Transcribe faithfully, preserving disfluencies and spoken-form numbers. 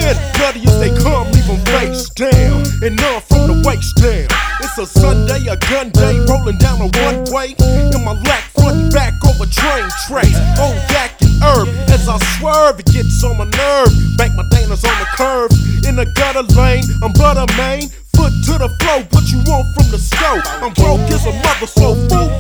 in, bloody as they come, leave them face down, and none from the waist down. It's a Sunday, a gun day, rolling down a one-way, in my lack front back over train trays, on yak and herb, as I swerve, it gets on my nerve, bank my Danas on the curve, in the gutter lane, I'm butter main, foot to the floor, what you want from the stove, I'm broke as a mother, so fool.